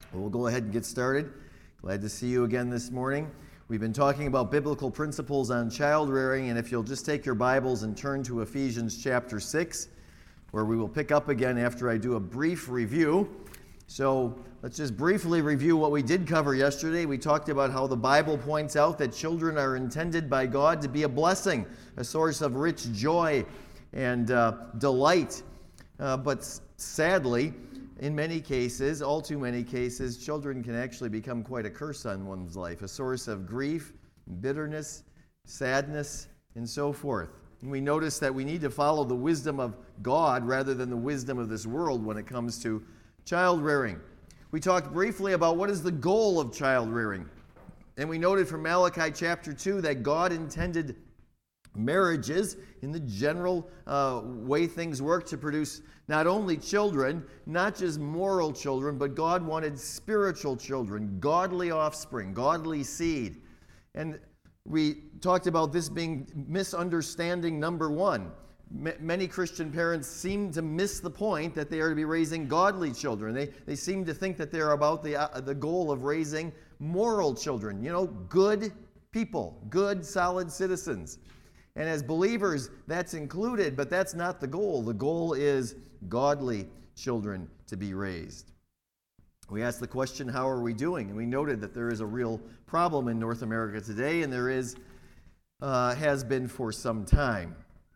Well, we'll go ahead and get started. Glad to see you again this morning. We've been talking about biblical principles on child rearing, and if you'll just take your Bibles and turn to Ephesians chapter 6, where we will pick up again after I do a brief review. So let's just briefly review what we did cover yesterday. We talked about how the Bible points out that children are intended by God to be a blessing, a source of rich joy and delight. But sadly, in many cases, all too many cases, children can actually become quite a curse on one's life, a source of grief, bitterness, sadness, and so forth. And we notice that we need to follow the wisdom of God rather than the wisdom of this world when it comes to child rearing. We talked briefly about what is the goal of child rearing. And we noted from Malachi chapter 2 that God intended marriages, in the general way things work, to produce not only children, not just moral children, but God wanted spiritual children, godly offspring, godly seed. And we talked about this being misunderstanding number one. Many Christian parents seem to miss the point that they are to be raising godly children. They seem to think that they're about the goal of raising moral children, good people, good, solid citizens. And as believers, that's included, but that's not the goal. The goal is godly children to be raised. We asked the question, how are we doing? And we noted that there is a real problem in North America today, and there has been for some time.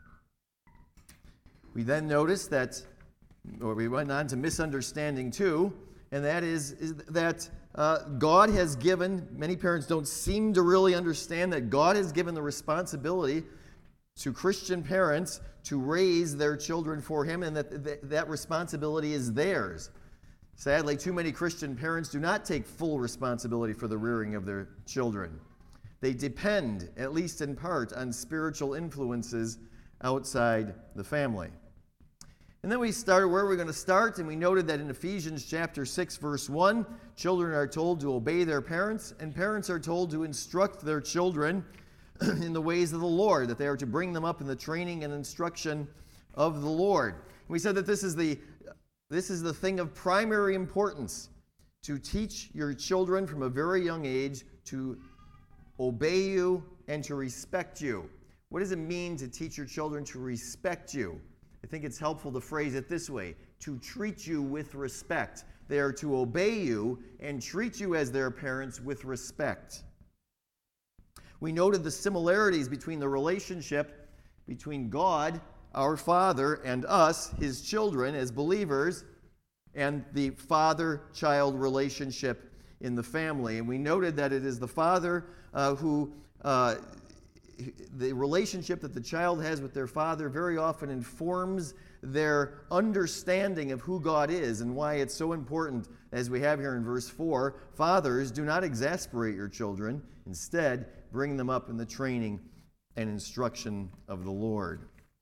We then noticed that, or we went on to misunderstanding two, and that is that God has given, many parents don't seem to really understand that God has given the responsibility to Christian parents to raise their children for Him, and that responsibility is theirs. Sadly, too many Christian parents do not take full responsibility for the rearing of their children. They depend, at least in part, on spiritual influences outside the family. And then we started where we're going to start, and we noted that in Ephesians chapter 6, verse 1, children are told to obey their parents, and parents are told to instruct their children in the ways of the Lord, that they are to bring them up in the training and instruction of the Lord. We said that this is the thing of primary importance, to teach your children from a very young age to obey you and to respect you. What does it mean to teach your children to respect you? I think it's helpful to phrase it this way: to treat you with respect. They are to obey you and treat you as their parents with respect. We noted the similarities between the relationship between God, our Father, and us, His children, as believers, and the father-child relationship in the family. And we noted that it is the father the relationship that the child has with their father very often informs their understanding of who God is and why it's so important, as we have here in verse 4, fathers, do not exasperate your children. Instead, bring them up in the training and instruction of the Lord.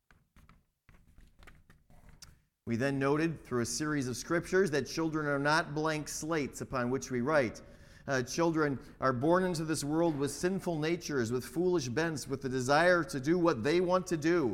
We then noted through a series of scriptures that children are not blank slates upon which we write. Children are born into this world with sinful natures, with foolish bents, with the desire to do what they want to do.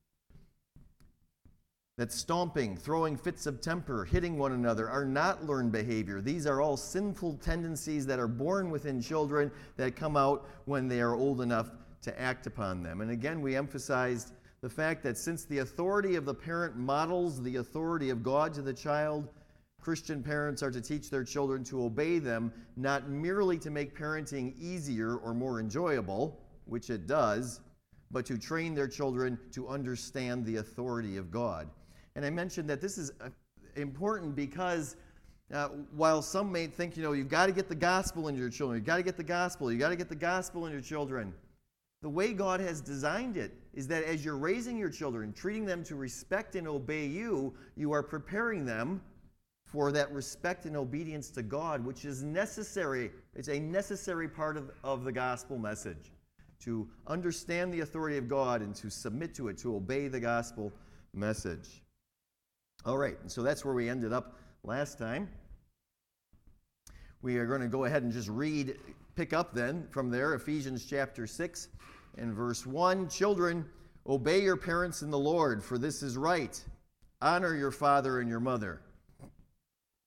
That stomping, throwing fits of temper, hitting one another are not learned behavior. These are all sinful tendencies that are born within children that come out when they are old enough to act upon them. And again, we emphasized the fact that since the authority of the parent models the authority of God to the child, Christian parents are to teach their children to obey them, not merely to make parenting easier or more enjoyable, which it does, but to train their children to understand the authority of God. And I mentioned that this is important because while some may think, you've got to get the gospel into your children, you've got to get the gospel in your children. The way God has designed it is that as you're raising your children, treating them to respect and obey you, you are preparing them for that respect and obedience to God, which is necessary. It's a necessary part of the gospel message, to understand the authority of God and to submit to it, to obey the gospel message. All right, and so that's where we ended up last time. We are going to go ahead and just pick up then from there, Ephesians chapter 6 and verse 1. Children, obey your parents in the Lord, for this is right. Honor your father and your mother.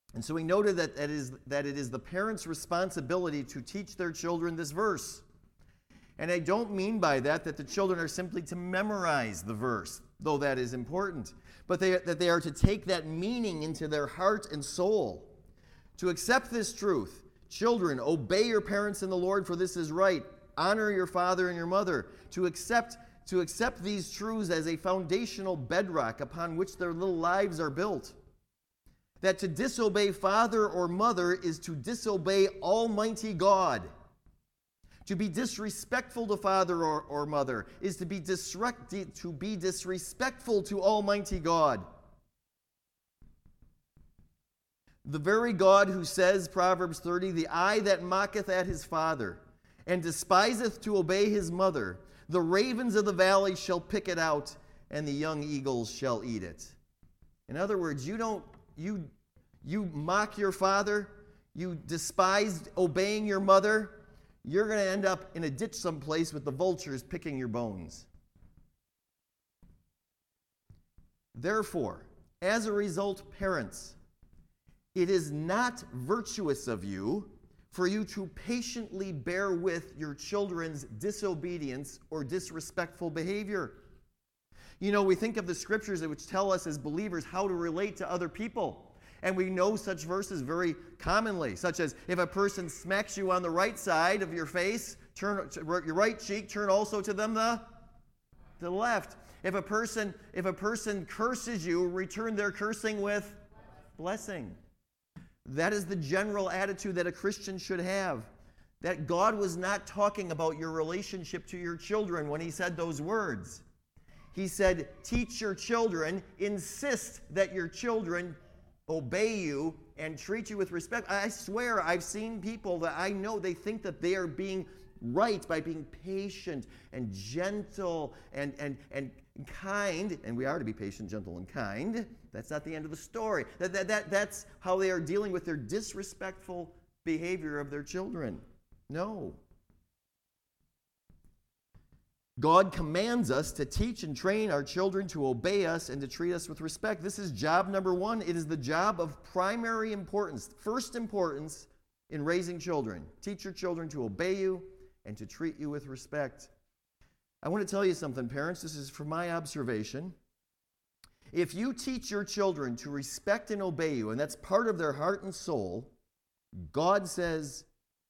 And so we noted that it is the parents' responsibility to teach their children this verse. And I don't mean by that the children are simply to memorize the verse, though that is important, but that they are to take that meaning into their heart and soul. To accept this truth, children, obey your parents in the Lord, for this is right. Honor your father and your mother. To accept these truths as a foundational bedrock upon which their little lives are built. That to disobey father or mother is to disobey Almighty God. To be disrespectful to father or mother is to be disrespectful to Almighty God. The very God who says, Proverbs 30, the eye that mocketh at his father, and despiseth to obey his mother, the ravens of the valley shall pick it out, and the young eagles shall eat it. In other words, you mock your father, you despise obeying your mother, you're going to end up in a ditch someplace with the vultures picking your bones. Therefore, as a result, parents, it is not virtuous of you for you to patiently bear with your children's disobedience or disrespectful behavior. You know, we think of the scriptures which tell us as believers how to relate to other people. And we know such verses very commonly, such as if a person smacks you on the right side of your face, turn your right cheek, turn also to them the left. If a person curses you, return their cursing with blessing. That is the general attitude that a Christian should have. That God was not talking about your relationship to your children when he said those words. He said, teach your children, insist that your children obey you and treat you with respect. I swear, I've seen people that I know, they think that they are being right by being patient and gentle and kind, and we are to be patient, gentle, and kind. That's not the end of the story. That's how they are dealing with their disrespectful behavior of their children. No. God commands us to teach and train our children to obey us and to treat us with respect. This is job number one. It is the job of primary importance, first importance in raising children. Teach your children to obey you and to treat you with respect. I want to tell you something, parents. This is from my observation. If you teach your children to respect and obey you, and that's part of their heart and soul, God says,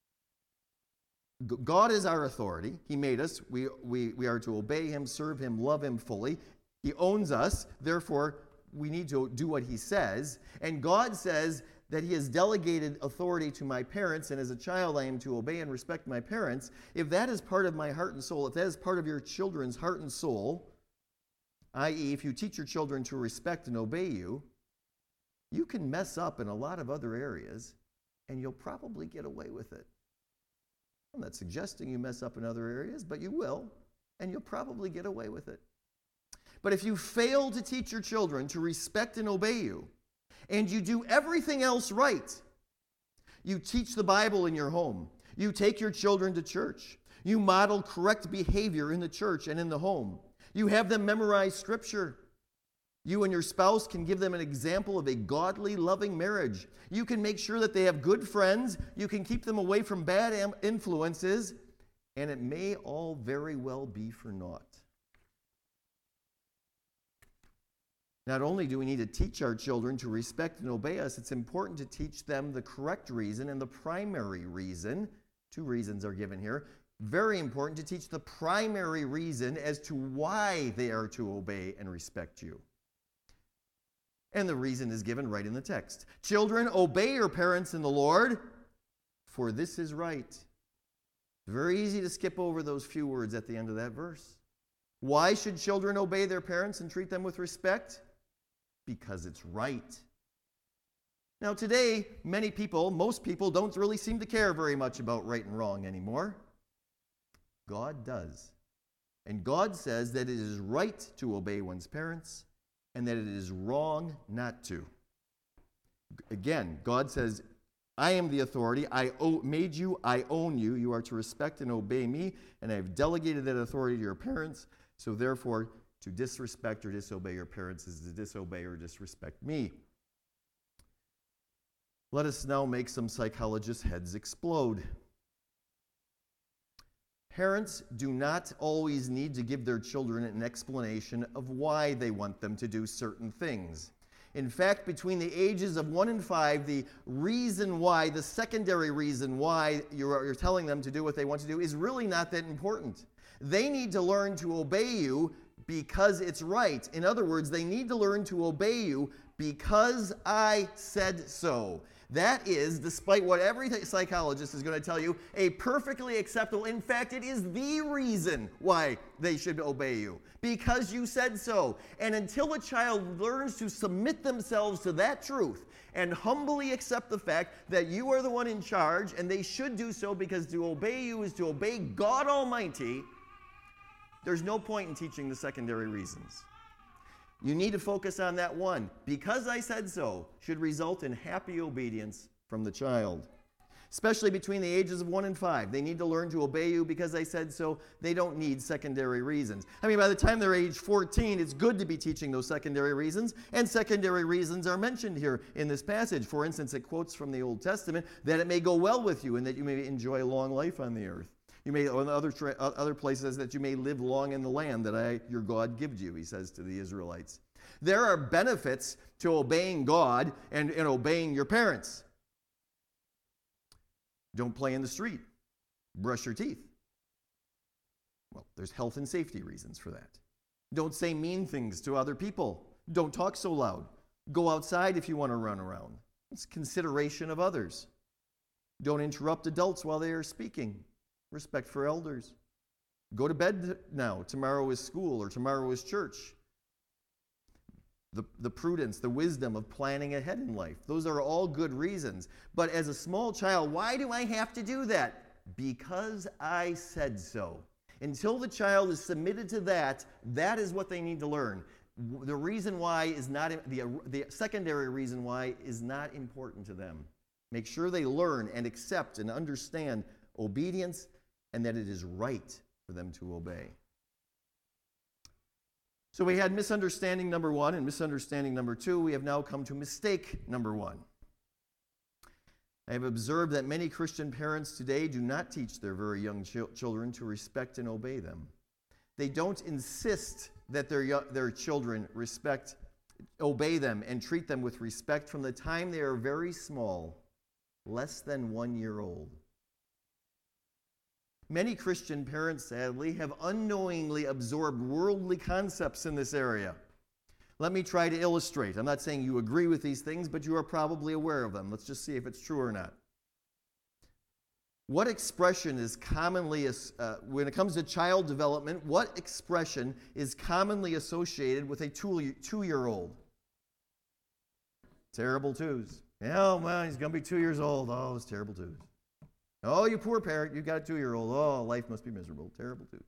God is our authority. He made us. We are to obey him, serve him, love him fully. He owns us. Therefore, we need to do what he says. And God says that he has delegated authority to my parents, and as a child I am to obey and respect my parents. If that is part of my heart and soul, if that is part of your children's heart and soul, i.e., if you teach your children to respect and obey you, you can mess up in a lot of other areas, and you'll probably get away with it. I'm not suggesting you mess up in other areas, but you will, and you'll probably get away with it. But if you fail to teach your children to respect and obey you, and you do everything else right, you teach the Bible in your home, you take your children to church, you model correct behavior in the church and in the home, you have them memorize Scripture, you and your spouse can give them an example of a godly, loving marriage. You can make sure that they have good friends. You can keep them away from bad influences. And it may all very well be for naught. Not only do we need to teach our children to respect and obey us, it's important to teach them the correct reason and the primary reason. Two reasons are given here. Very important to teach the primary reason as to why they are to obey and respect you. And the reason is given right in the text. Children, obey your parents in the Lord, for this is right. Very easy to skip over those few words at the end of that verse. Why should children obey their parents and treat them with respect? Because it's right. Now today, most people don't really seem to care very much about right and wrong anymore. God does. And God says that it is right to obey one's parents, and that it is wrong not to. Again, God says, I am the authority. I made you. I own you. You are to respect and obey me, and I have delegated that authority to your parents. So therefore, to disrespect or disobey your parents is to disobey or disrespect me. Let us now make some psychologists' heads explode. Parents do not always need to give their children an explanation of why they want them to do certain things. In fact, between the ages of 1 and 5, the reason why, the secondary reason why you're telling them to do what they want to do is really not that important. They need to learn to obey you because it's right. In other words, they need to learn to obey you because I said so. That is, despite what every psychologist is going to tell you, a perfectly acceptable, in fact, it is the reason why they should obey you. Because you said so. And until a child learns to submit themselves to that truth and humbly accept the fact that you are the one in charge, and they should do so because to obey you is to obey God Almighty, there's no point in teaching the secondary reasons. You need to focus on that one. Because I said so should result in happy obedience from the child. Especially between the ages of 1 and 5. They need to learn to obey you because I said so. They don't need secondary reasons. I mean, by the time they're age 14, it's good to be teaching those secondary reasons. And secondary reasons are mentioned here in this passage. For instance, it quotes from the Old Testament that it may go well with you and that you may enjoy a long life on the earth. You may, on other places, that you may live long in the land that your God gives you, he says to the Israelites. There are benefits to obeying God and obeying your parents. Don't play in the street. Brush your teeth. Well, there's health and safety reasons for that. Don't say mean things to other people. Don't talk so loud. Go outside if you want to run around. It's consideration of others. Don't interrupt adults while they are speaking. Respect for elders. Go to bed now. Tomorrow is school or tomorrow is church. The prudence, the wisdom of planning ahead in life. Those are all good reasons. But as a small child, why do I have to do that? Because I said so. Until the child is submitted to that, that is what they need to learn. The reason why is not, the secondary reason why is not important to them. Make sure they learn and accept and understand obedience and that it is right for them to obey. So we had misunderstanding number 1 and misunderstanding number 2. We have now come to mistake number 1. I have observed that many Christian parents today do not teach their very young children to respect and obey them. They don't insist that their children obey them and treat them with respect from the time they are very small, less than 1 year old. Many Christian parents, sadly, have unknowingly absorbed worldly concepts in this area. Let me try to illustrate. I'm not saying you agree with these things, but you are probably aware of them. Let's just see if it's true or not. What expression is commonly, when it comes to child development, what expression is commonly associated with a 2-year-old? Terrible twos. Yeah, oh, man, he's going to be 2 years old. Oh, those terrible twos. Oh, you poor parent, you got a 2-year-old. Oh, life must be miserable. Terrible twos.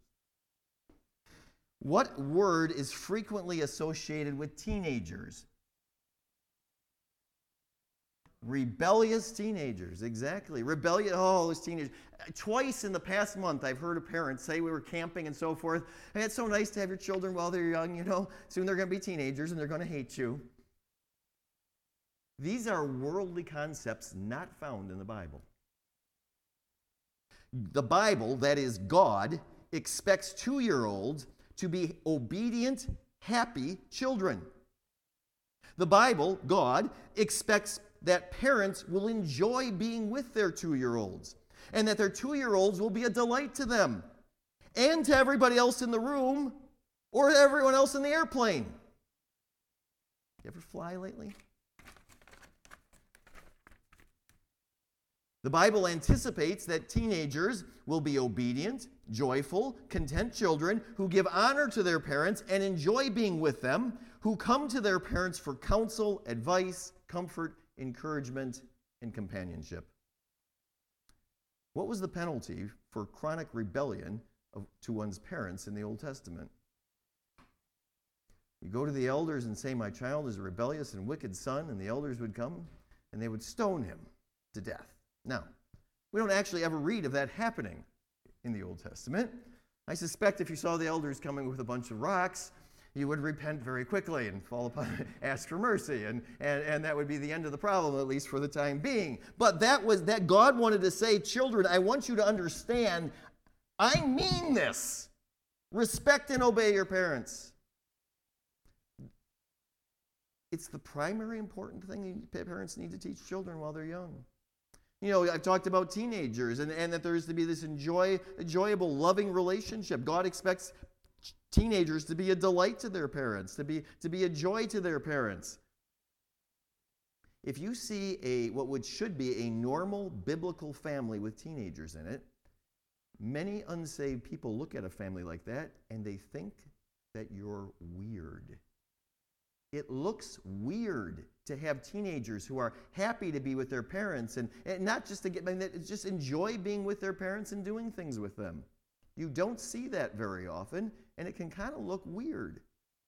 What word is frequently associated with teenagers? Rebellious teenagers, exactly. Rebellious, oh, those teenagers. Twice in the past month, I've heard a parent say we were camping and so forth. Hey, it's so nice to have your children while they're young, you know. Soon they're going to be teenagers and they're going to hate you. These are worldly concepts not found in the Bible. The Bible, that is God, expects 2-year-olds to be obedient, happy children. The Bible, God, expects that parents will enjoy being with their 2-year-olds and that their 2-year-olds will be a delight to them and to everybody else in the room or everyone else in the airplane. You ever fly lately? The Bible anticipates that teenagers will be obedient, joyful, content children who give honor to their parents and enjoy being with them, who come to their parents for counsel, advice, comfort, encouragement, and companionship. What was the penalty for chronic rebellion to one's parents in the Old Testament? You go to the elders and say, "My child is a rebellious and wicked son," and the elders would come and they would stone him to death. Now, we don't actually ever read of that happening in the Old Testament. I suspect if you saw the elders coming with a bunch of rocks, you would repent very quickly and fall upon, ask for mercy, and that would be the end of the problem, at least for the time being. But that God wanted to say, children, I want you to understand, I mean this. Respect and obey your parents. It's the primary important thing parents need to teach children while they're young. You know, I've talked about teenagers and that there is to be this enjoyable, loving relationship. God expects teenagers to be a delight to their parents, to be a joy to their parents. If you see what should be a normal biblical family with teenagers in it, many unsaved people look at a family like that and they think that you're weird. It looks weird to have teenagers who are happy to be with their parents and not just just enjoy being with their parents and doing things with them. You don't see that very often, and it can kind of look weird.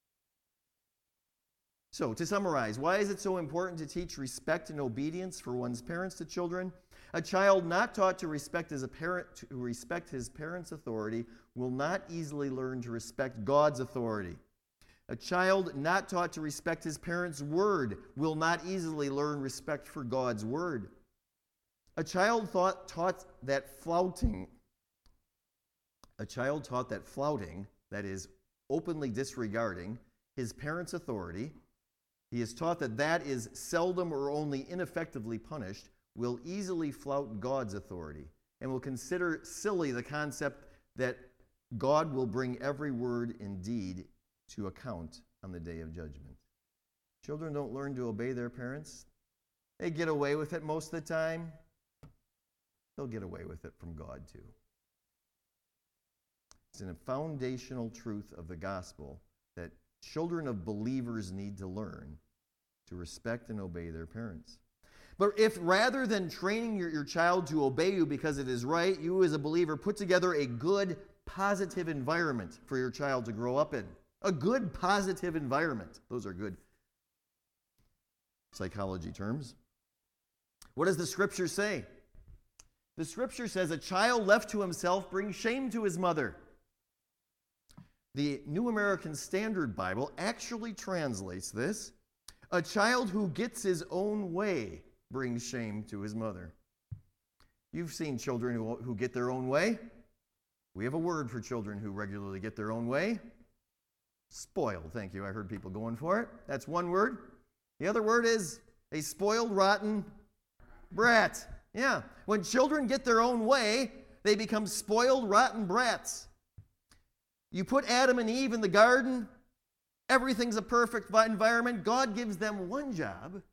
So, to summarize, why is it so important to teach respect and obedience for one's parents to children? A child not taught to respect his parents' authority will not easily learn to respect God's authority. A child not taught to respect his parents' word will not easily learn respect for God's word. A child taught that flouting, that is, openly disregarding his parents' authority, he is taught that is seldom or only ineffectively punished, will easily flout God's authority and will consider silly the concept that God will bring every word and deed to account on the day of judgment. Children don't learn to obey their parents. They get away with it most of the time. They'll get away with it from God too. It's a foundational truth of the gospel that children of believers need to learn to respect and obey their parents. But if rather than training your child to obey you because it is right, you as a believer put together a good, positive environment for your child to grow up in. A good, positive environment. Those are good psychology terms. What does the Scripture say? The Scripture says a child left to himself brings shame to his mother. The New American Standard Bible actually translates this: a child who gets his own way brings shame to his mother. You've seen children who get their own way. We have a word for children who regularly get their own way. Spoiled. Thank you. I heard people going for it. That's one word. The other word is a spoiled, rotten brat. Yeah. When children get their own way, they become spoiled, rotten brats. You put Adam and Eve in the garden, everything's a perfect environment. God gives them one job,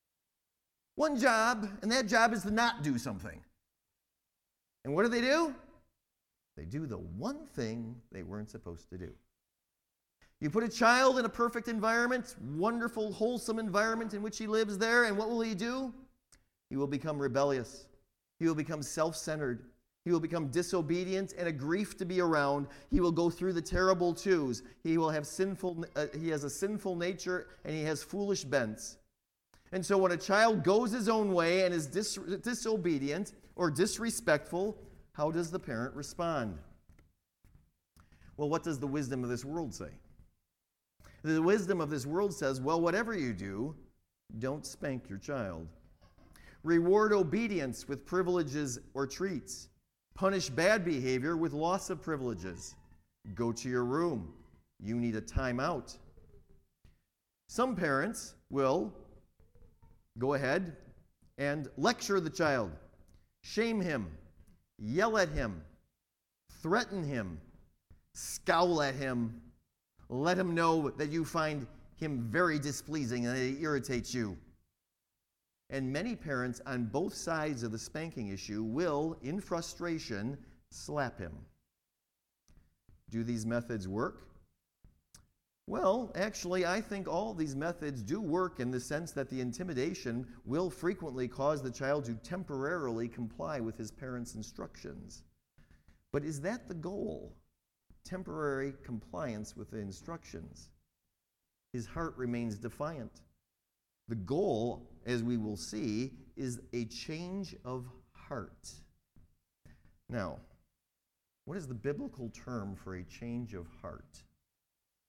and that job is to not do something. And what do? They do the one thing they weren't supposed to do. You put a child in a perfect environment, wonderful, wholesome environment in which he lives there, and what will he do? He will become rebellious. He will become self-centered. He will become disobedient and a grief to be around. He will go through the terrible twos. He has a sinful nature, and he has foolish bents. And so when a child goes his own way and is disobedient or disrespectful, how does the parent respond? Well, what does the wisdom of this world say? The wisdom of this world says, well, whatever you do, don't spank your child. Reward obedience with privileges or treats. Punish bad behavior with loss of privileges. Go to your room. You need a timeout. Some parents will go ahead and lecture the child, shame him, yell at him, threaten him, scowl at him, let him know that you find him very displeasing and that he irritates you. And many parents on both sides of the spanking issue will, in frustration, slap him. Do these methods work? Well, actually, I think all these methods do work in the sense that the intimidation will frequently cause the child to temporarily comply with his parents' instructions. But is that the goal? Temporary compliance with the instructions. His heart remains defiant. The goal, as we will see, is a change of heart. Now, what is the biblical term for a change of heart?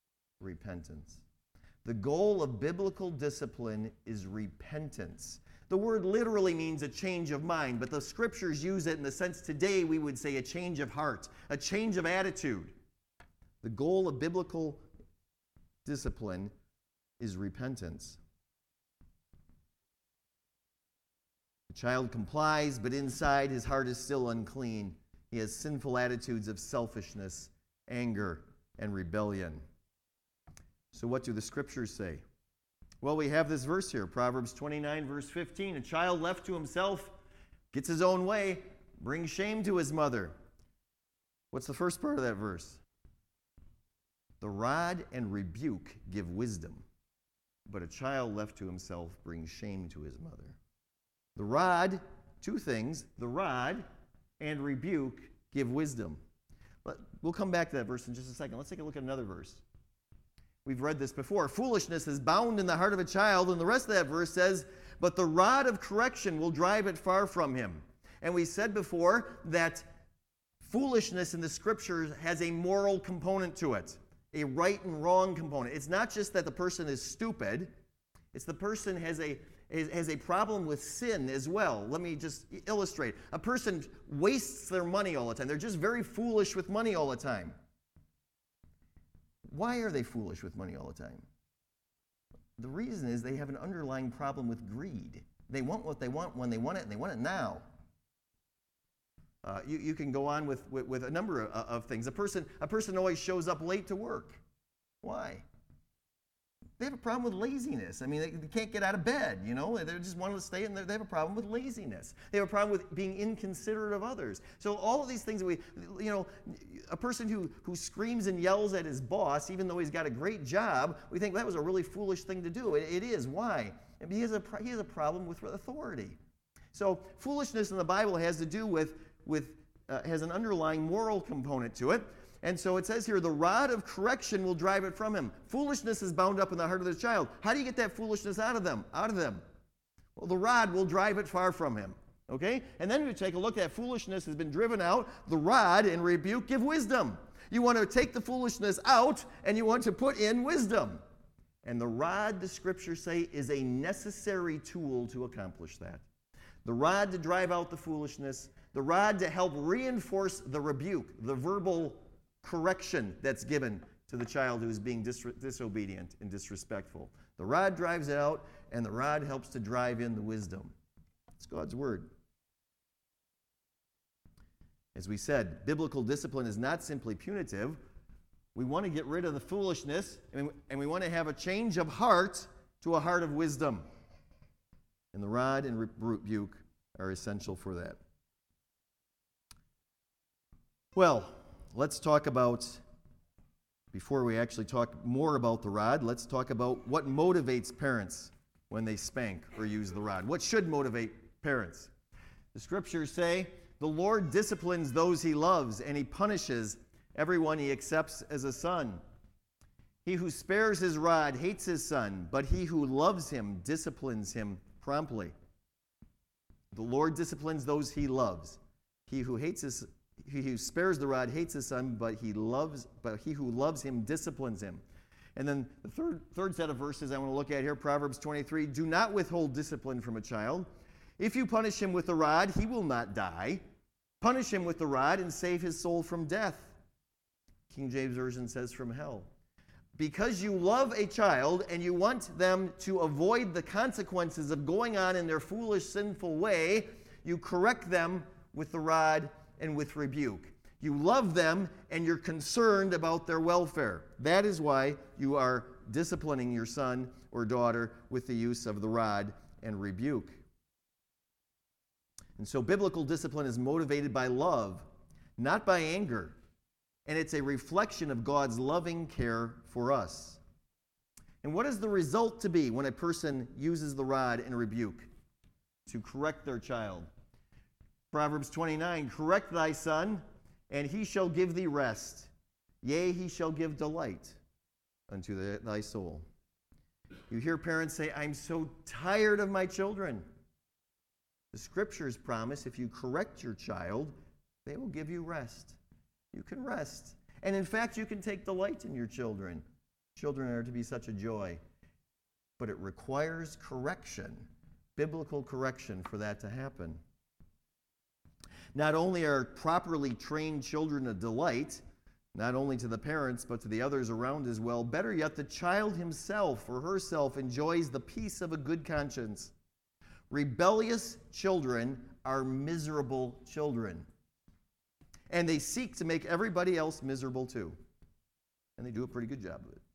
repentance. The goal of biblical discipline is repentance. The word literally means a change of mind, but the scriptures use it in the sense today we would say a change of heart, a change of attitude. The goal of biblical discipline is repentance. The child complies, but inside his heart is still unclean. He has sinful attitudes of selfishness, anger, and rebellion. So what do the scriptures say? Well, we have this verse here, Proverbs 29, verse 15. A child left to himself gets his own way, brings shame to his mother. What's the first part of that verse? The rod and rebuke give wisdom, but a child left to himself brings shame to his mother. The rod, two things, the rod and rebuke give wisdom. But we'll come back to that verse in just a second. Let's take a look at another verse. We've read this before. Foolishness is bound in the heart of a child, and the rest of that verse says, but the rod of correction will drive it far from him. And we said before that foolishness in the scriptures has a moral component to it, a right and wrong component. It's not just that the person is stupid, it's the person has a problem with sin as well. Let me just illustrate. A person wastes their money all the time. They're just very foolish with money all the time. Why are they foolish with money all the time? The reason is they have an underlying problem with greed. They want what they want when they want it, and they want it now. You can go on with a number of things. A person always shows up late to work. Why? They have a problem with laziness. I mean, they can't get out of bed, you know. They just want to stay, and they have a problem with laziness. They have a problem with being inconsiderate of others. So all of these things, a person who screams and yells at his boss, even though he's got a great job, we think that was a really foolish thing to do. It is. Why? He has a problem with authority. So foolishness in the Bible has to do with has an underlying moral component to it. And so it says here, the rod of correction will drive it from him. Foolishness is bound up in the heart of the child. How do you get that foolishness out of them? Well, the rod will drive it far from him. Okay? And then we take a look at foolishness has been driven out. The rod and rebuke give wisdom. You want to take the foolishness out, and you want to put in wisdom. And the rod, the scriptures say, is a necessary tool to accomplish that. The rod to drive out the foolishness. The rod to help reinforce the rebuke, the verbal correction that's given to the child who is being disobedient and disrespectful. The rod drives it out, and the rod helps to drive in the wisdom. It's God's word. As we said, biblical discipline is not simply punitive. We want to get rid of the foolishness, and we want to have a change of heart to a heart of wisdom. And the rod and rebuke are essential for that. Well, let's talk about, before we actually talk more about the rod, let's talk about what motivates parents when they spank or use the rod. What should motivate parents? The scriptures say, the Lord disciplines those he loves, and he punishes everyone he accepts as a son. He who spares his rod hates his son, but he who loves him disciplines him promptly. The Lord disciplines those he loves. He who spares the rod hates his son, but he who loves him disciplines him. And then the third set of verses I want to look at here, Proverbs 23, do not withhold discipline from a child. If you punish him with the rod, he will not die. Punish him with the rod and save his soul from death. King James Version says from hell. Because you love a child and you want them to avoid the consequences of going on in their foolish, sinful way, you correct them with the rod and with rebuke. You love them and you're concerned about their welfare. That is why you are disciplining your son or daughter with the use of the rod and rebuke. And so biblical discipline is motivated by love, not by anger. And it's a reflection of God's loving care for us. And what is the result to be when a person uses the rod and rebuke to correct their child? Proverbs 29, correct thy son, and he shall give thee rest. Yea, he shall give delight unto thy soul. You hear parents say, I'm so tired of my children. The scriptures promise if you correct your child, they will give you rest. You can rest. And in fact, you can take delight in your children. Children are to be such a joy. But it requires correction, biblical correction, for that to happen. Not only are properly trained children a delight, not only to the parents, but to the others around as well, better yet, the child himself or herself enjoys the peace of a good conscience. Rebellious children are miserable children. And they seek to make everybody else miserable too. And they do a pretty good job of it.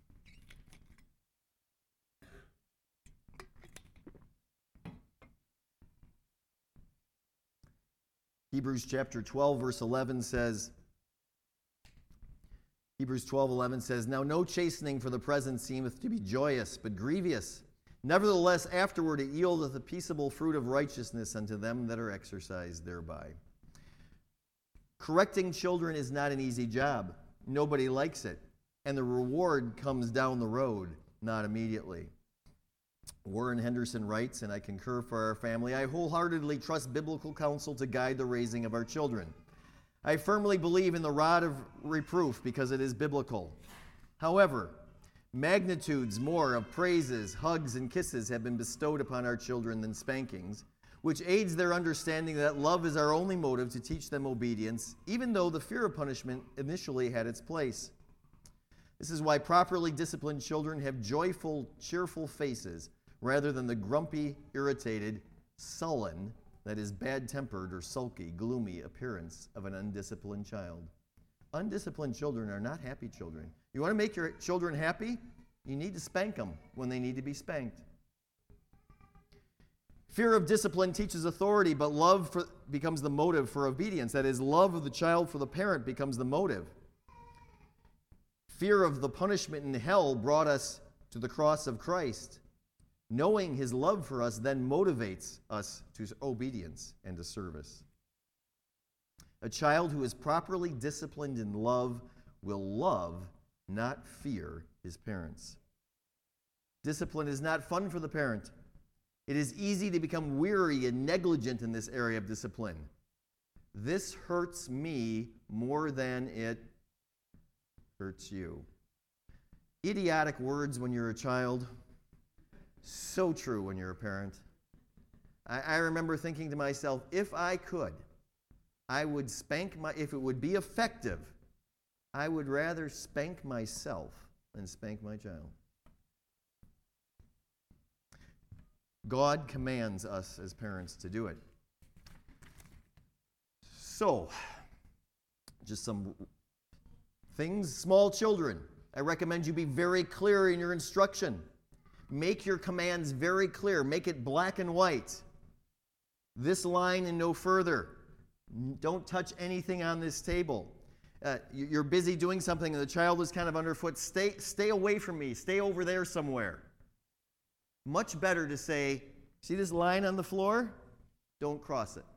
Hebrews chapter 12, verse 11 says, Hebrews 12:11 says, "Now no chastening for the present seemeth to be joyous, but grievous. Nevertheless, afterward it yieldeth the peaceable fruit of righteousness unto them that are exercised thereby." Correcting children is not an easy job. Nobody likes it. And the reward comes down the road, not immediately. Warren Henderson writes, and I concur for our family, "I wholeheartedly trust biblical counsel to guide the raising of our children. I firmly believe in the rod of reproof because it is biblical. However, magnitudes more of praises, hugs, and kisses have been bestowed upon our children than spankings, which aids their understanding that love is our only motive to teach them obedience, even though the fear of punishment initially had its place. This is why properly disciplined children have joyful, cheerful faces rather than the grumpy, irritated, sullen, that is bad-tempered or sulky, gloomy appearance of an undisciplined child. Undisciplined children are not happy children. You want to make your children happy? You need to spank them when they need to be spanked. Fear of discipline teaches authority, but love becomes the motive for obedience. That is, love of the child for the parent becomes the motive. Fear of the punishment in hell brought us to the cross of Christ. Knowing his love for us then motivates us to obedience and to service. A child who is properly disciplined in love will love, not fear, his parents. Discipline is not fun for the parent. It is easy to become weary and negligent in this area of discipline. This hurts me more than it hurts you. Idiotic words when you're a child. So true when you're a parent. I remember thinking to myself, if I could, I would if it would be effective, I would rather spank myself than spank my child. God commands us as parents to do it. So, just some things. Small children, I recommend you be very clear in your instruction. Make your commands very clear. Make it black and white. This line and no further. Don't touch anything on this table. You're busy doing something and the child is kind of underfoot. Stay away from me. Stay over there somewhere. Much better to say, see this line on the floor? Don't cross it.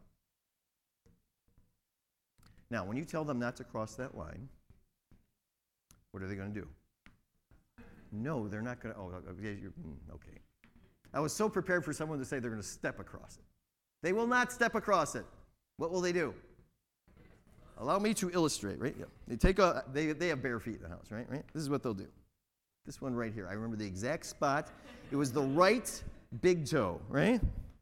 Now, when you tell them not to cross that line, what are they going to do? No, they're not going to. Okay. I was so prepared for someone to say they're going to step across it. They will not step across it. What will they do? Allow me to illustrate, right? Yeah. They have bare feet in the house, right? This is what they'll do. This one right here. I remember the exact spot. It was the right big toe, right?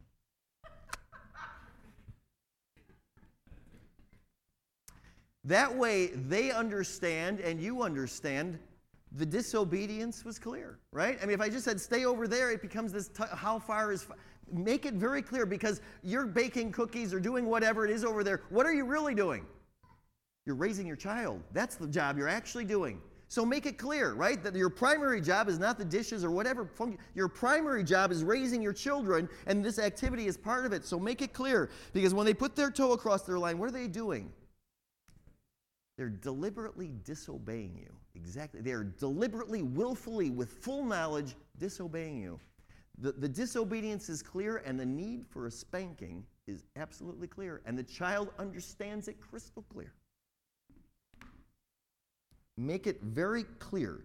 That way they understand and you understand the disobedience was clear, right? I mean, if I just said stay over there, it becomes this how far is make it very clear, because you're baking cookies or doing whatever it is over there. What are you really doing? You're raising your child. That's the job you're actually doing. So make it clear, right? That your primary job is not the dishes or whatever function. Your primary job is raising your children, and this activity is part of it. So make it clear, because when they put their toe across their line, what are they doing? They're deliberately disobeying you. Exactly. They are deliberately, willfully, with full knowledge, disobeying you. The disobedience is clear, and the need for a spanking is absolutely clear. And the child understands it crystal clear. Make it very clear.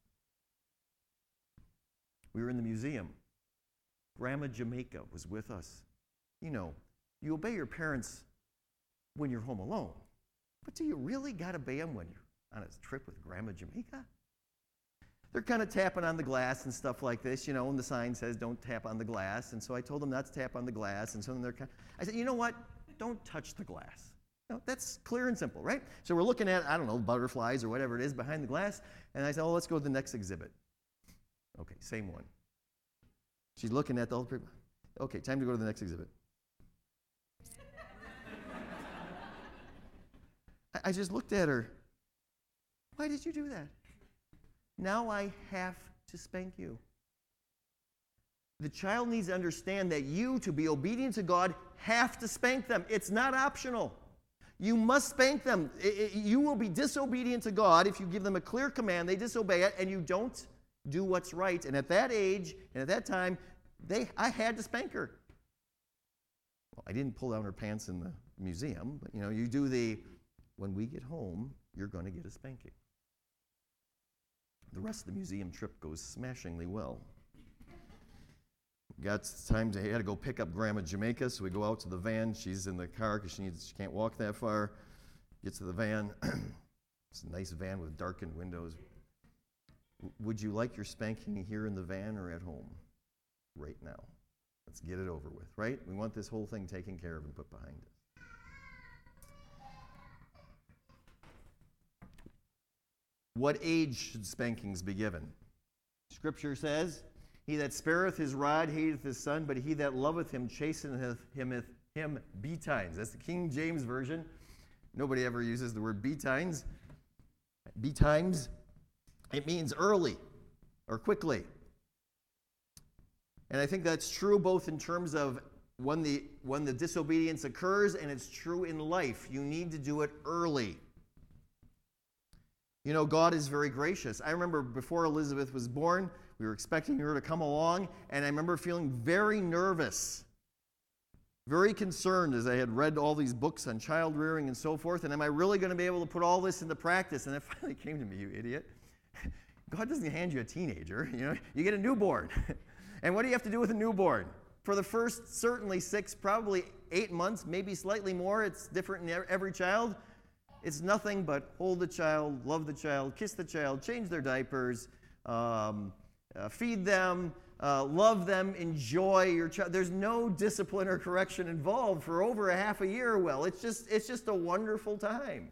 We were in the museum. Grandma Jamaica was with us. You know, you obey your parents when you're home alone. But do you really got to obey them when you're on a trip with Grandma Jamaica? they're kind of tapping on the glass and stuff like this, and the sign says don't tap on the glass. And so I told them not to tap on the glass. And so then I said, you know what? Don't touch the glass. That's clear and simple, right? So we're looking at, I don't know, butterflies or whatever it is behind the glass. And I said, let's go to the next exhibit. Okay, same one. She's looking at the old people. Okay, time to go to the next exhibit. I just looked at her. Why did you do that? Now I have to spank you. The child needs to understand that you, to be obedient to God, have to spank them. It's not optional. You must spank them. You will be disobedient to God if you give them a clear command, they disobey it, and you don't do what's right. And at that age, and at that time, I had to spank her. Well, I didn't pull down her pants in the museum, but you do when we get home, you're going to get a spanking. The rest of the museum trip goes smashingly well. Got time I had to go pick up Grandma Jamaica, so we go out to the van. She's in the car because she can't walk that far. Gets to the van. It's a nice van with darkened windows. Would you like your spanking here in the van or at home? Right now. Let's get it over with, right? We want this whole thing taken care of and put behind us. What age should spankings be given? Scripture says, he that spareth his rod hateth his son, but he that loveth him chasteneth him betimes. That's the King James Version. Nobody ever uses the word betimes. Betimes, it means early or quickly. And I think that's true both in terms of when the disobedience occurs, and it's true in life. You need to do it early. God is very gracious. I remember before Elizabeth was born, we were expecting her to come along, and I remember feeling very nervous, very concerned as I had read all these books on child rearing and so forth, and am I really going to be able to put all this into practice? And it finally came to me, you idiot. God doesn't hand you a teenager, you get a newborn. And what do you have to do with a newborn? For the first, certainly 6, probably 8 months, maybe slightly more, it's different in every child. It's nothing but hold the child, love the child, kiss the child, change their diapers, feed them, love them, enjoy your child. There's no discipline or correction involved for over a half a year. Well, it's just a wonderful time.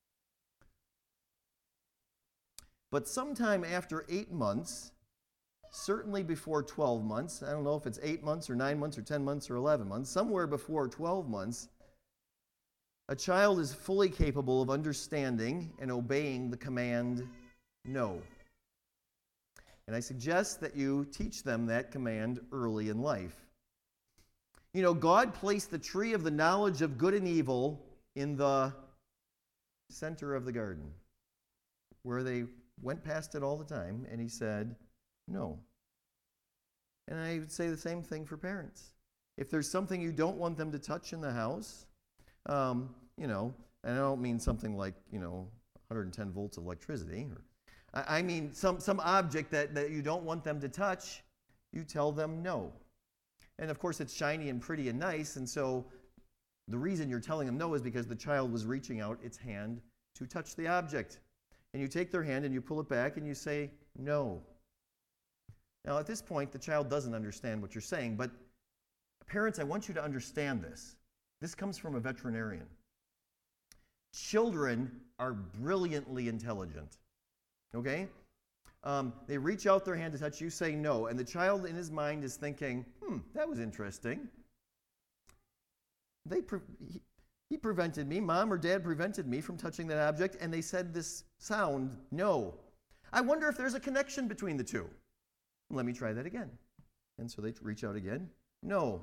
But sometime after 8 months, certainly before 12 months, I don't know if it's 8 months or 9 months or 10 months or 11 months, somewhere before 12 months, a child is fully capable of understanding and obeying the command, no. And I suggest that you teach them that command early in life. God placed the tree of the knowledge of good and evil in the center of the garden, where they went past it all the time, and he said, no. And I would say the same thing for parents. If there's something you don't want them to touch in the house, and I don't mean something like, 110 volts of electricity. I mean some object that you don't want them to touch, you tell them no. And of course it's shiny and pretty and nice, and so the reason you're telling them no is because the child was reaching out its hand to touch the object. And you take their hand and you pull it back and you say no. Now at this point the child doesn't understand what you're saying, but parents, I want you to understand this. This comes from a veterinarian. Children are brilliantly intelligent, okay? They reach out their hand to touch, you say no, and the child in his mind is thinking, that was interesting. He prevented me, mom or dad prevented me from touching that object, and they said this sound, no. I wonder if there's a connection between the two. Let me try that again. And so they reach out again, no.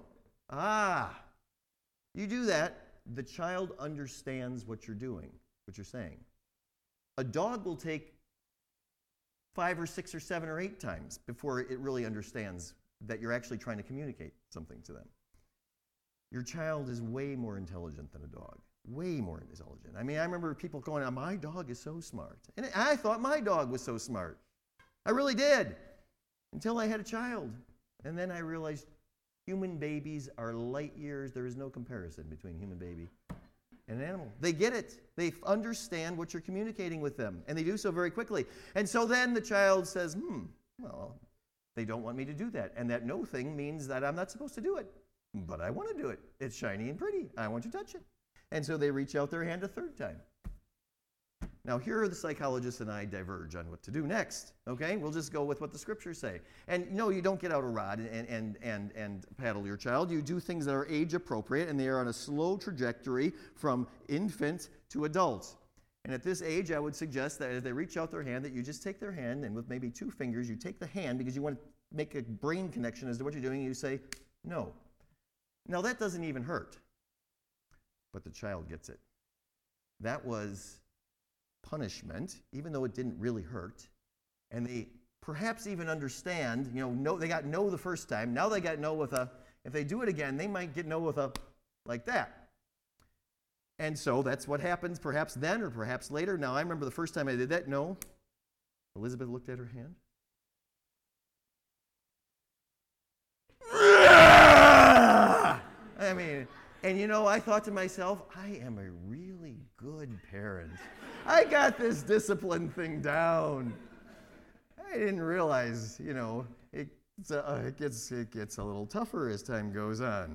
You do that, the child understands what you're doing, what you're saying. A dog will take 5 or 6 or 7 or 8 times before it really understands that you're actually trying to communicate something to them. Your child is way more intelligent than a dog, way more intelligent. I mean, I remember people going, my dog is so smart. And I thought my dog was so smart. I really did, until I had a child. And then I realized human babies are light years. There is no comparison between human baby and an animal. They get it. They understand what you're communicating with them, and they do so very quickly. And so then the child says, well, they don't want me to do that. And that no thing means that I'm not supposed to do it. But I want to do it. It's shiny and pretty. I want to touch it. And so they reach out their hand a third time. Now, here the psychologists and I diverge on what to do next. Okay? We'll just go with what the scriptures say. And no, you don't get out a rod and paddle your child. You do things that are age appropriate, and they are on a slow trajectory from infant to adult. And at this age, I would suggest that as they reach out their hand, that you just take their hand, and with maybe 2 fingers, you take the hand because you want to make a brain connection as to what you're doing, and you say, no. Now, that doesn't even hurt, but the child gets it. That was punishment, even though it didn't really hurt. And they perhaps even understand, no, they got no the first time. Now they got no with if they do it again, they might get no with like that. And so that's what happens perhaps then or perhaps later. Now, I remember the first time I did that, no. Elizabeth looked at her hand. I mean, and I thought to myself, I am a really good parent. I got this discipline thing down. I didn't realize, it gets a little tougher as time goes on.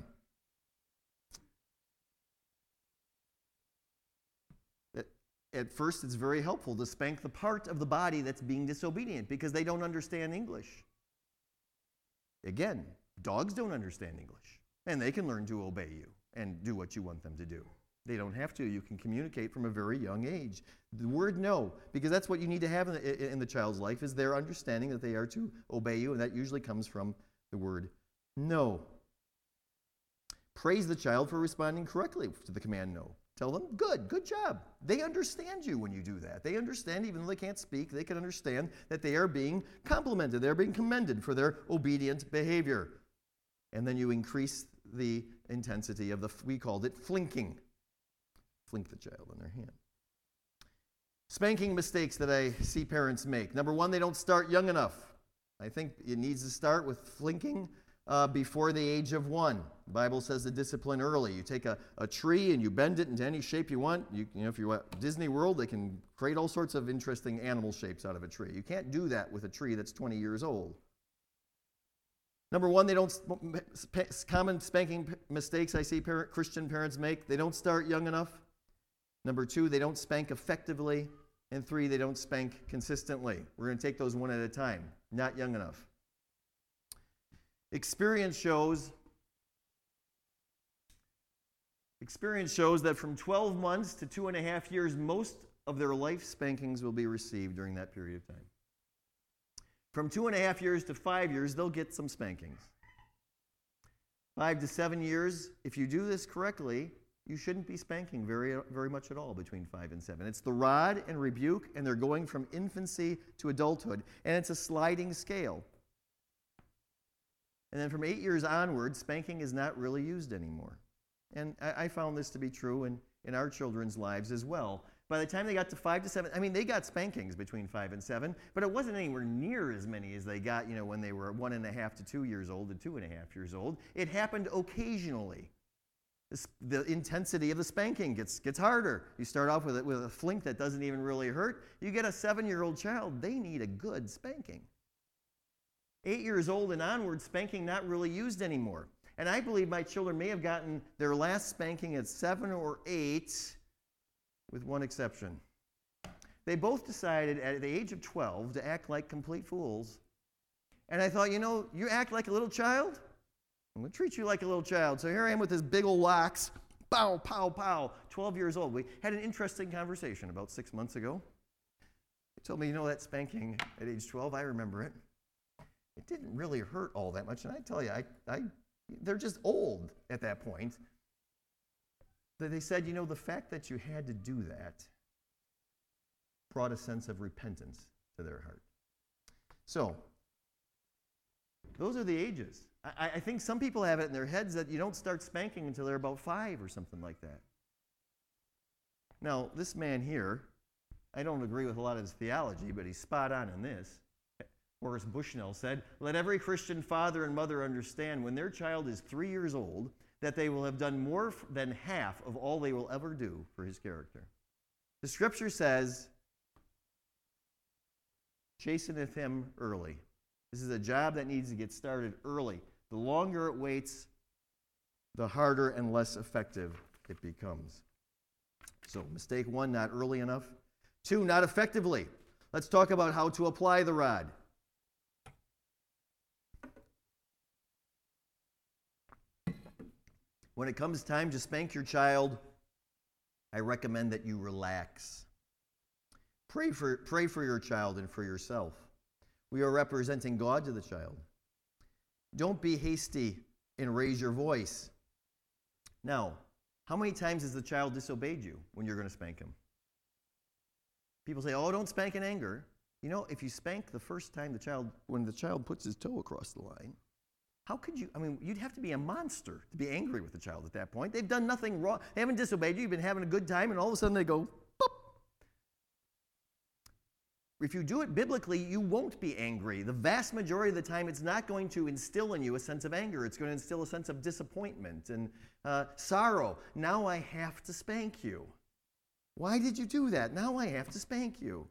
At first, it's very helpful to spank the part of the body that's being disobedient because they don't understand English. Again, dogs don't understand English, and they can learn to obey you and do what you want them to do. They don't have to. You can communicate from a very young age. The word no, because that's what you need to have in the child's life, is their understanding that they are to obey you, and that usually comes from the word no. Praise the child for responding correctly to the command no. Tell them, good job. They understand you when you do that. They understand, even though they can't speak, they can understand that they are being complimented, they're being commended for their obedient behavior. And then you increase the intensity of we called it flinking. Flink the child in their hand. Spanking mistakes that I see parents make. Number 1, they don't start young enough. I think it needs to start with flinking before the age of 1. The Bible says to discipline early. You take a tree and you bend it into any shape you want. If you're at Disney World, they can create all sorts of interesting animal shapes out of a tree. You can't do that with a tree that's 20 years old. Number 1, they don't common spanking mistakes I see Christian parents make. They don't start young enough. Number 2, they don't spank effectively. And 3, they don't spank consistently. We're going to take those one at a time. Not young enough. Experience shows that from 12 months to 2.5 years, most of their life spankings will be received during that period of time. From 2.5 years to 5 years, they'll get some spankings. 5 to 7 years, if you do this correctly, you shouldn't be spanking very, very much at all between 5 and 7. It's the rod and rebuke, and they're going from infancy to adulthood, and it's a sliding scale. And then from 8 years onward, spanking is not really used anymore. And I found this to be true in our children's lives as well. By the time they got to 5 to 7, they got spankings between 5 and 7, but it wasn't anywhere near as many as they got, when they were 1.5 to 2 years old and 2.5 years old. It happened occasionally. The intensity of the spanking gets harder. You start off with a flink that doesn't even really hurt. You get a 7-year-old child, they need a good spanking. 8 years old and onward, spanking not really used anymore. And I believe my children may have gotten their last spanking at 7 or 8, with one exception. They both decided at the age of 12 to act like complete fools. And I thought, you act like a little child? I'm going to treat you like a little child. So here I am with this big old locks. Pow, pow, pow. 12 years old. We had an interesting conversation about 6 months ago. He told me, that spanking at age 12, I remember it. It didn't really hurt all that much. And I tell you, they're just old at that point. But they said, the fact that you had to do that brought a sense of repentance to their heart. So, those are the ages. I think some people have it in their heads that you don't start spanking until they're about 5 or something like that. Now, this man here, I don't agree with a lot of his theology, but he's spot on in this. Horace Bushnell said, "Let every Christian father and mother understand when their child is 3 years old that they will have done more than half of all they will ever do for his character. The scripture says, chasteneth him early. This is a job that needs to get started early. The longer it waits, the harder and less effective it becomes. So, mistake 1, not early enough. 2, not effectively. Let's talk about how to apply the rod. When it comes time to spank your child, I recommend that you relax. Pray for your child and for yourself. We are representing God to the child. Don't be hasty and raise your voice. Now, how many times has the child disobeyed you when you're going to spank him? People say, oh, don't spank in anger. You know, if you spank the first time when the child puts his toe across the line, how could you? I mean, you'd have to be a monster to be angry with the child at that point. They've done nothing wrong. They haven't disobeyed you. You've been having a good time, and all of a sudden they go, boop. If you do it biblically, you won't be angry. The vast majority of the time, it's not going to instill in you a sense of anger. It's going to instill a sense of disappointment and sorrow. Now I have to spank you. Why did you do that? Now I have to spank you.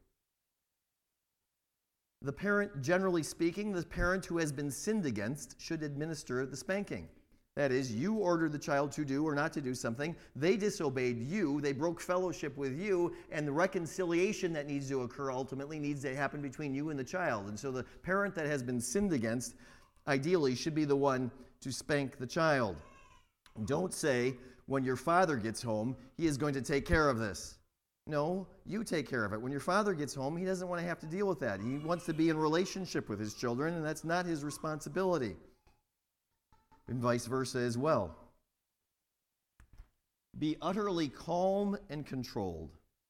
The parent, generally speaking, the parent who has been sinned against should administer the spanking. That is, you ordered the child to do or not to do something. They disobeyed you. They broke fellowship with you. And the reconciliation that needs to occur ultimately needs to happen between you and the child. And so the parent that has been sinned against, ideally, should be the one to spank the child. Don't say, when your father gets home, he is going to take care of this. No, you take care of it. When your father gets home, he doesn't want to have to deal with that. He wants to be in relationship with his children, and that's not his responsibility. And vice versa as well. Be utterly calm and controlled.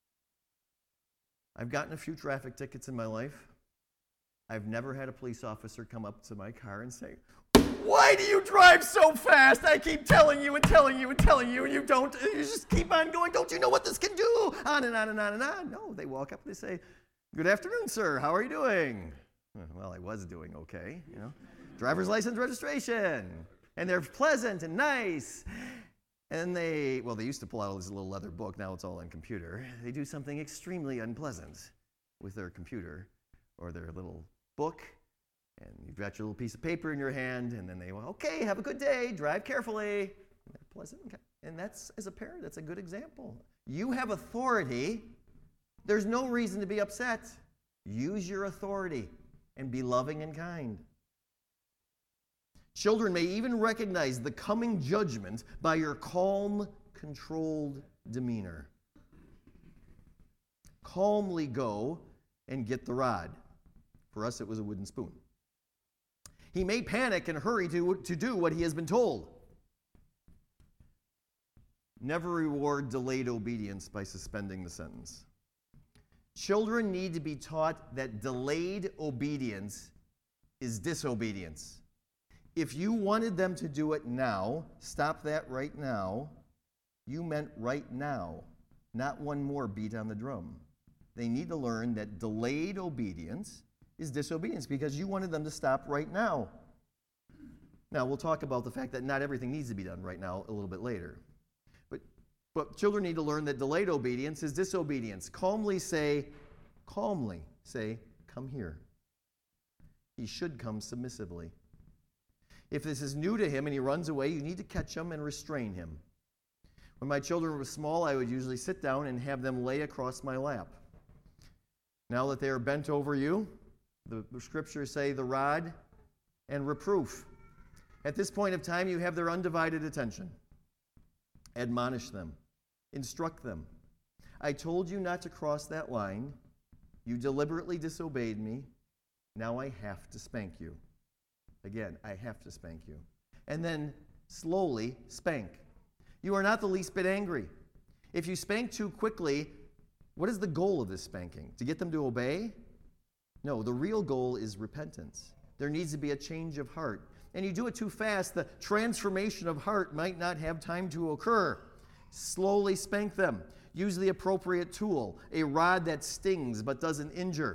I've gotten a few traffic tickets in my life. I've never had a police officer come up to my car and say, why do you drive so fast? I keep telling you and telling you and telling you, and you don't. You just keep on going. Don't you know what this can do? On and on and on and on. No, they walk up and they say, good afternoon, sir. How are you doing? Well, I was doing okay, you know. Driver's license registration. And they're pleasant and nice. And they used to pull out this little leather book. Now it's all on computer. They do something extremely unpleasant with their computer or their little book. And you've got your little piece of paper in your hand, and then they go, okay, have a good day, drive carefully. And they're pleasant. And that's, as a parent, that's a good example. You have authority. There's no reason to be upset. Use your authority and be loving and kind. Children may even recognize the coming judgment by your calm, controlled demeanor. Calmly go and get the rod. For us, it was a wooden spoon. He may panic and hurry to do what he has been told. Never reward delayed obedience by suspending the sentence. Children need to be taught that delayed obedience is disobedience. If you wanted them to do it now, stop that right now, you meant right now, not one more beat on the drum. They need to learn that delayed obedience is disobedience because you wanted them to stop right now. Now, we'll talk about the fact that not everything needs to be done right now a little bit later. But children need to learn that delayed obedience is disobedience. Calmly say, come here. He should come submissively. If this is new to him and he runs away, you need to catch him and restrain him. When my children were small, I would usually sit down and have them lay across my lap. Now that they are bent over you, the scriptures say the rod and reproof. At this point of time, you have their undivided attention. Admonish them. Instruct them. I told you not to cross that line. You deliberately disobeyed me. Now I have to spank you. Again, I have to spank you. And then slowly spank. You are not the least bit angry. If you spank too quickly, what is the goal of this spanking? To get them to obey? No, the real goal is repentance. There needs to be a change of heart. And you do it too fast, the transformation of heart might not have time to occur. Slowly spank them. Use the appropriate tool, a rod that stings but doesn't injure.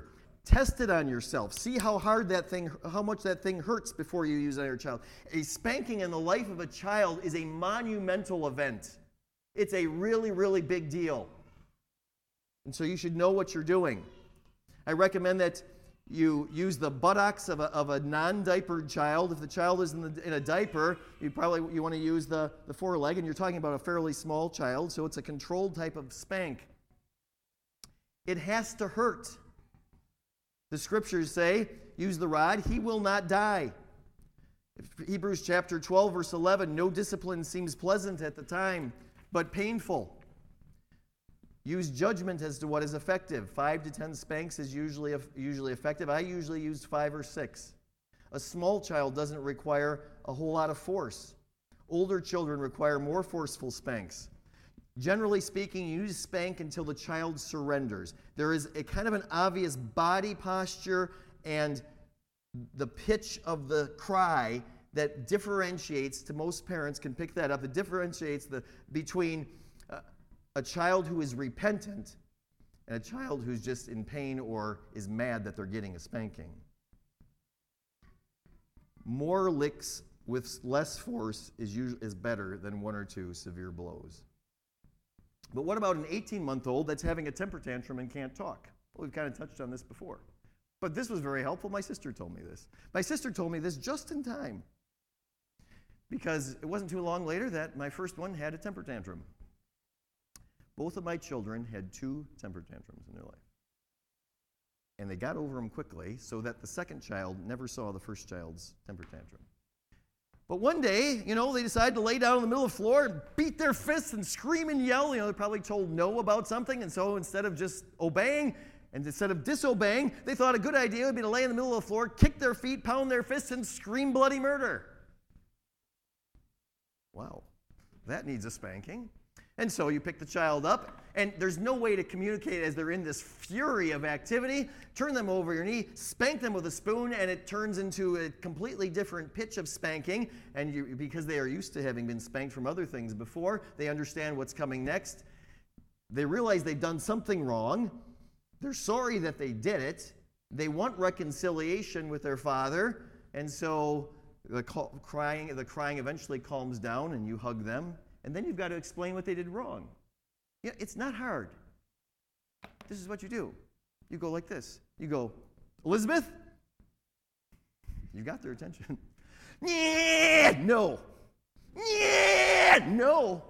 Test it on yourself. See how much that thing hurts before you use it on your child. A spanking in the life of a child is a monumental event. It's a really, really big deal. And so you should know what you're doing. I recommend that you use the buttocks of a non-diapered child. If the child is in a diaper, you want to use the foreleg, and you're talking about a fairly small child, so it's a controlled type of spank. It has to hurt. The scriptures say, use the rod, he will not die. Hebrews chapter 12, verse 11, no discipline seems pleasant at the time, but painful. Use judgment as to what is effective. 5 to 10 spanks is usually effective. I usually use 5 or 6. A small child doesn't require a whole lot of force. Older children require more forceful spanks. Generally speaking, you spank until the child surrenders. There is a kind of an obvious body posture and the pitch of the cry that differentiates, to most parents can pick that up, it differentiates between a child who is repentant and a child who's just in pain or is mad that they're getting a spanking. More licks with less force is better than 1 or 2 severe blows. But what about an 18-month-old that's having a temper tantrum and can't talk? Well, we've kind of touched on this before. But this was very helpful. My sister told me this. My sister told me this just in time, because it wasn't too long later that my first one had a temper tantrum. Both of my children had 2 temper tantrums in their life. And they got over them quickly so that the second child never saw the first child's temper tantrum. But one day, they decided to lay down in the middle of the floor and beat their fists and scream and yell. They're probably told no about something, and so instead of just obeying and instead of disobeying, they thought a good idea would be to lay in the middle of the floor, kick their feet, pound their fists, and scream bloody murder. Wow, that needs a spanking. And so you pick the child up, and there's no way to communicate as they're in this fury of activity. Turn them over your knee, spank them with a spoon, and it turns into a completely different pitch of spanking. And because they are used to having been spanked from other things before, they understand what's coming next. They realize they've done something wrong. They're sorry that they did it. They want reconciliation with their father, and so the crying eventually calms down, and you hug them. And then you've got to explain what they did wrong. It's not hard. This is what you do. You go like this. You go, Elizabeth? You got their attention. No. No.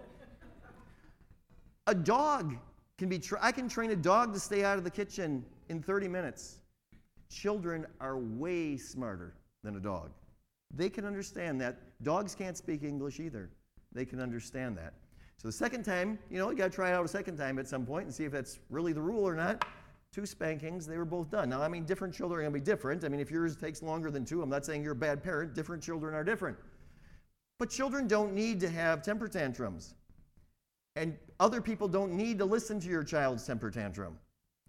A dog can be, I can train a dog to stay out of the kitchen in 30 minutes. Children are way smarter than a dog. They can understand that. Dogs can't speak English either. They can understand that. So the second time, you got to try it out a second time at some point and see if that's really the rule or not. 2 spankings, they were both done. Now, different children are going to be different. If yours takes longer than 2, I'm not saying you're a bad parent. Different children are different. But children don't need to have temper tantrums. And other people don't need to listen to your child's temper tantrum.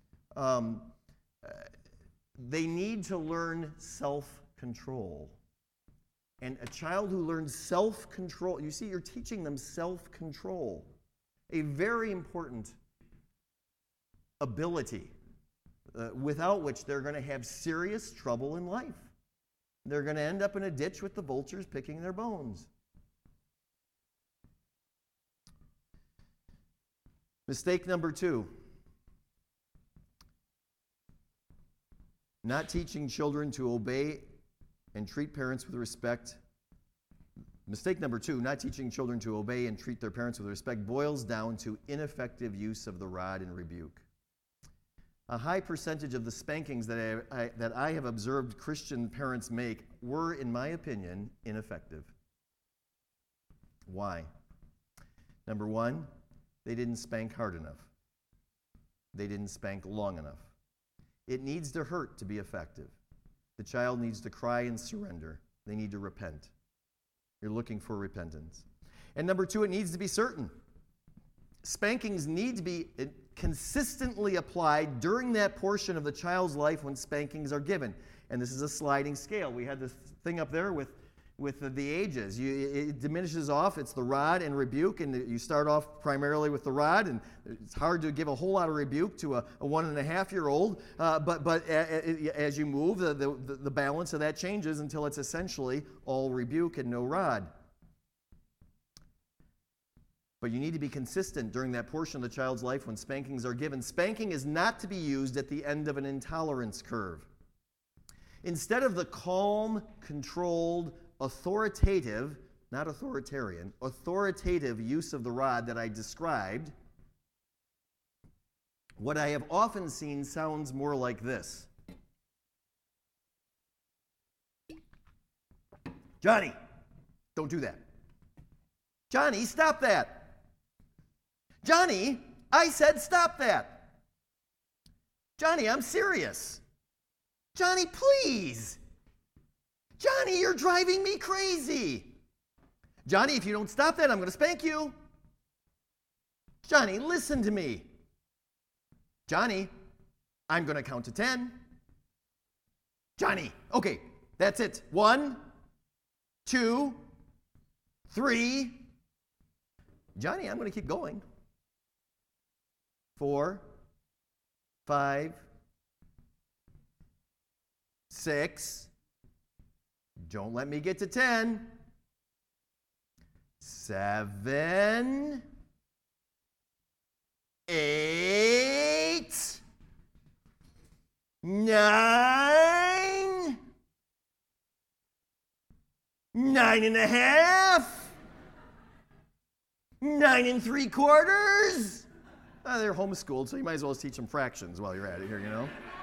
They need to learn self-control. And a child who learns self-control, you see, you're teaching them self-control, a very important ability without which they're going to have serious trouble in life. They're going to end up in a ditch with the vultures picking their bones. Mistake number 2. Not teaching children to obey and treat parents with respect. Mistake number 2, not teaching children to obey and treat their parents with respect, boils down to ineffective use of the rod and rebuke. A high percentage of the spankings that I have observed Christian parents make were, in my opinion, ineffective. Why? Number 1, they didn't spank hard enough. They didn't spank long enough. It needs to hurt to be effective. The child needs to cry and surrender. They need to repent. You're looking for repentance. And number 2, it needs to be certain. Spankings need to be consistently applied during that portion of the child's life when spankings are given. And this is a sliding scale. We had this thing up there with with the ages. It diminishes off. It's the rod and rebuke, and you start off primarily with the rod, and it's hard to give a whole lot of rebuke to a 1.5-year-old. But as you move, the balance of that changes until it's essentially all rebuke and no rod. But you need to be consistent during that portion of the child's life when spankings are given. Spanking is not to be used at the end of an intolerance curve. Instead of the calm, controlled, authoritative, not authoritarian, authoritative use of the rod that I described, what I have often seen sounds more like this. Johnny, don't do that. Johnny, stop that. Johnny, I said stop that. Johnny, I'm serious. Johnny, please. Johnny, you're driving me crazy. Johnny, if you don't stop that, I'm going to spank you. Johnny, listen to me. Johnny, I'm going to count to 10. Johnny, okay, that's it. 1, 2, 3. Johnny, I'm going to keep going. 4, 5, 6. Don't let me get to 10. 7, 8, 9, 9.5, 9 3/4. They're homeschooled, so you might as well teach them fractions while you're at it here, you know.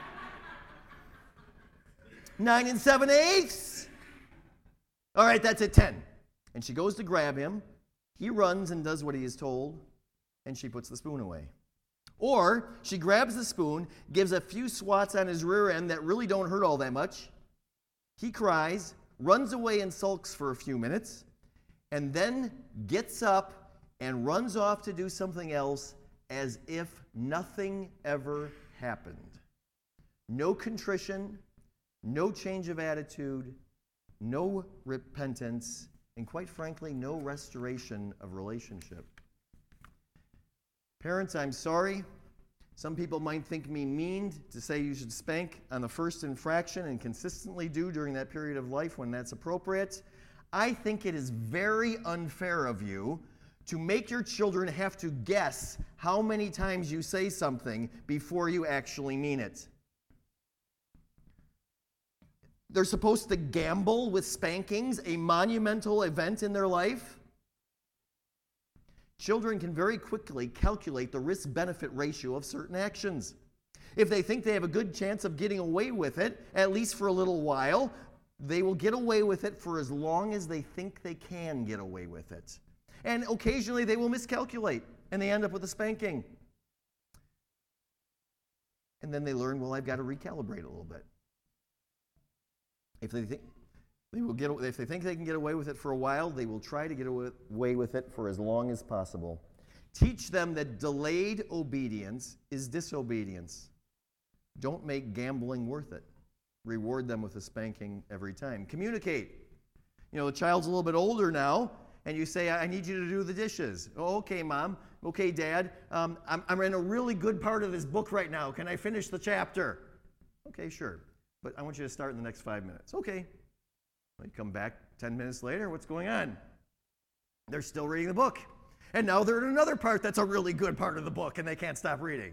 9 7/8. All right, that's at 10. And she goes to grab him. He runs and does what he is told, and she puts the spoon away. Or she grabs the spoon, gives a few swats on his rear end that really don't hurt all that much. He cries, runs away and sulks for a few minutes, and then gets up and runs off to do something else as if nothing ever happened. No contrition, no change of attitude, no repentance, and quite frankly, no restoration of relationship. Parents, I'm sorry. Some people might think me mean to say you should spank on the first infraction and consistently do during that period of life when that's appropriate. I think it is very unfair of you to make your children have to guess how many times you say something before you actually mean it. They're supposed to gamble with spankings, a monumental event in their life. Children can very quickly calculate the risk-benefit ratio of certain actions. If they think they have a good chance of getting away with it, at least for a little while, they will get away with it for as long as they think they can get away with it. And occasionally they will miscalculate, and they end up with a spanking. And then they learn, well, I've got to recalibrate a little bit. If they think they can get away with it for a while, they will try to get away with it for as long as possible. Teach them that delayed obedience is disobedience. Don't make gambling worth it. Reward them with a spanking every time. Communicate. You know, the child's a little bit older now, and you say, I need you to do the dishes. Oh, okay, Mom. Okay, Dad. I'm in a really good part of this book right now. Can I finish the chapter? Okay, sure. But I want you to start in the next 5 minutes. Okay. You come back 10 minutes later, what's going on? They're still reading the book. And now they're in another part that's a really good part of the book, and they can't stop reading.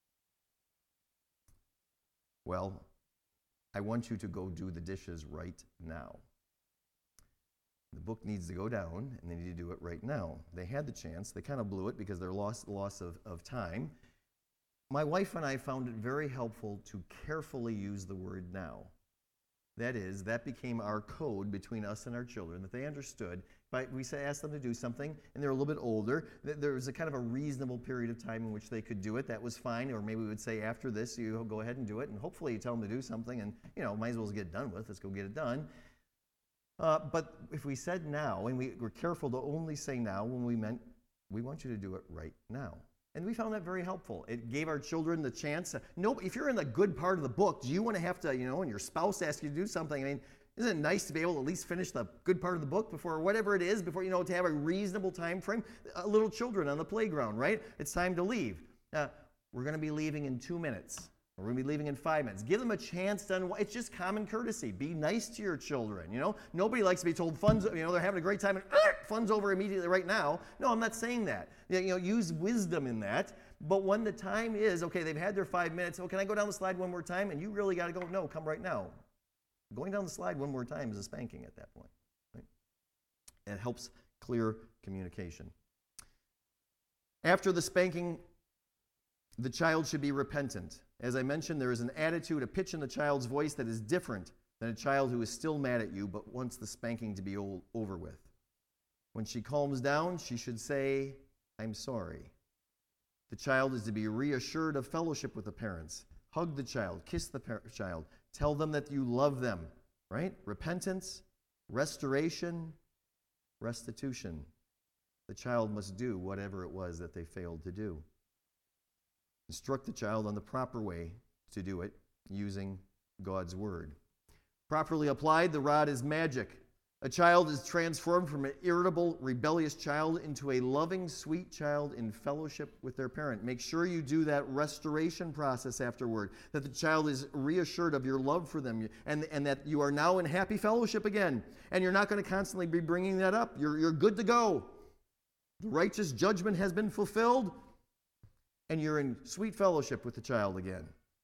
Well, I want you to go do the dishes right now. The book needs to go down, and they need to do it right now. They had the chance. They kind of blew it because they're loss of time. My wife and I found it very helpful to carefully use the word now. That is, that became our code between us and our children, that they understood. But we asked them to do something, and they're a little bit older. There was a kind of a reasonable period of time in which they could do it. That was fine. Or maybe we would say, after this, you go ahead and do it. And hopefully you tell them to do something, and, might as well get it done with. Let's go get it done. But if we said now, and we were careful to only say now when we meant, we want you to do it right now. And we found that very helpful. It gave our children the chance. If you're in the good part of the book, do you want to have to, and your spouse asks you to do something? I mean, Isn't it nice to be able to at least finish the good part of the book before whatever it is, before, to have a reasonable time frame? Little children on the playground, right? It's time to leave. We're going to be leaving in 2 minutes. We're going to be leaving in 5 minutes. Give them a chance to, it's just common courtesy. Be nice to your children, Nobody likes to be told fun's, they're having a great time and fun's over immediately right now. No, I'm not saying that. Use wisdom in that. But when the time is, okay, they've had their 5 minutes. Oh, can I go down the slide one more time? And you really got to go, no, come right now. Going down the slide one more time is a spanking at that point. Right? It helps clear communication. After the spanking, the child should be repentant. As I mentioned, there is an attitude, a pitch in the child's voice that is different than a child who is still mad at you but wants the spanking to be over with. When she calms down, she should say, "I'm sorry." The child is to be reassured of fellowship with the parents. Hug the child, kiss the child, tell them that you love them, right? Repentance, restoration, restitution. The child must do whatever it was that they failed to do. Instruct the child on the proper way to do it using God's word. Properly applied, the rod is magic. A child is transformed from an irritable, rebellious child into a loving, sweet child in fellowship with their parent. Make sure you do that restoration process afterward, that the child is reassured of your love for them and that you are now in happy fellowship again. And you're not going to constantly be bringing that up. You're good to go. The righteous judgment has been fulfilled, and you're in sweet fellowship with the child again.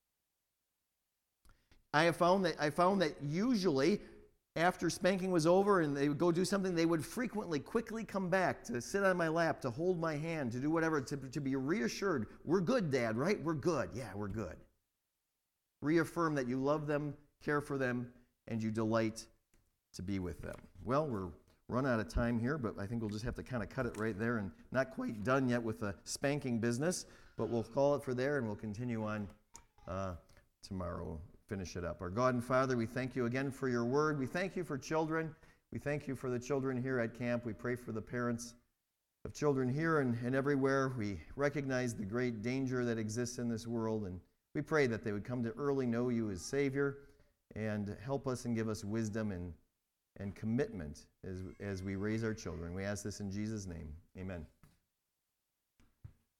I found that usually, after spanking was over and they would go do something, they would frequently, quickly come back to sit on my lap, to hold my hand, to do whatever, to be reassured. We're good, Dad, right? We're good. Yeah, we're good. Reaffirm that you love them, care for them, and you delight to be with them. Well, we're run out of time here, but I think we'll just have to kind of cut it right there, and not quite done yet with the spanking business, but we'll call it for there and we'll continue on tomorrow. Finish it up. Our God and Father, we thank you again for your word. We thank you for children. We thank you for the children here at camp. We pray for the parents of children here and everywhere. We recognize the great danger that exists in this world, and we pray that they would come to early know you as Savior and help us and give us wisdom and commitment as we raise our children. We ask this in Jesus' name. Amen.